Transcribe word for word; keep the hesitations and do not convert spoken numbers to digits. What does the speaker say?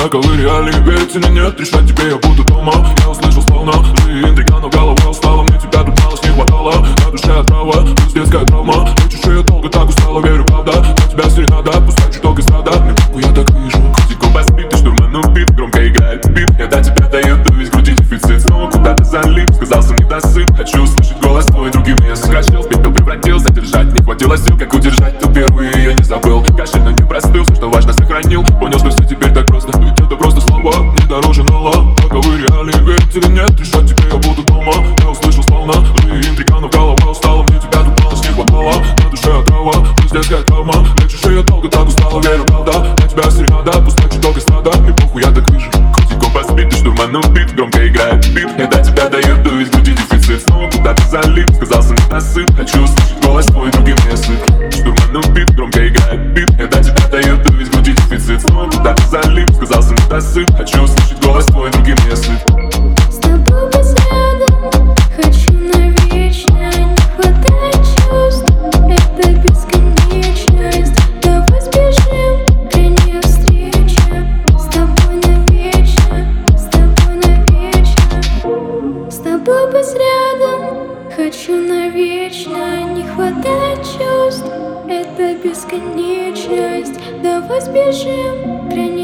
Таковы реалии, верить или нет, решать тебе, я буду дома. Я услышал словно ты интрига, но голова устала. Мне тебя тут малость не хватало, на душе отрава, плюс детская травма. Хочешь, я долго так устала, верю, правда. Для тебя серенада, пускай чуток эстрада. Минутку я так вижу, крутиком разбит, ты штурман убит. Громко играет бит, я до тебя дойду, весь груди дефицит. Снова куда-то залип, сказался недосып. Хочу услышать голос твой, другим я сокращил. В пепел превратился, держать не хватило сил. Как удержать, то впервые я не забыл. Кашель, но не простыл, все, что важно, сохранил. Понял, что все теперь так просто, ведь это просто слово не дороже нала. Таковы реалии, верить или нет, решать тебе, я буду дома. Я услышал словно ты интрига, но голова устала. Мне тебя тут малость не хватало, на душе отрава, плюс детская травма. Лечишь, я долго так устала, верю, правда. Для тебя серенада, пускай чуток эстрада. Мне похуй, я так вижу, крутиком разбит, ты штурман убит. Громко играет бит, я до тебя дойду, весь груди дефицит. Снова куда-то залип, сказался недосып. Хочу услышать голос твой, другим не сыт. Штурман убит, громко играет бит, я до тебя дойду, весь груди дефицит. Снова куда-то залип, сказался недосып. Хочу услышать голос твой, другим не сыт. С тобой без рядом, хочу навечно. Не хватает чувств, это бесконечность. Давай сбежим, крайняя встреча. С тобой навечно, с тобой навечно. С тобой без рядом, хочу навечно. Не хватает чувств, это бесконечность. Давай сбежим, крайняя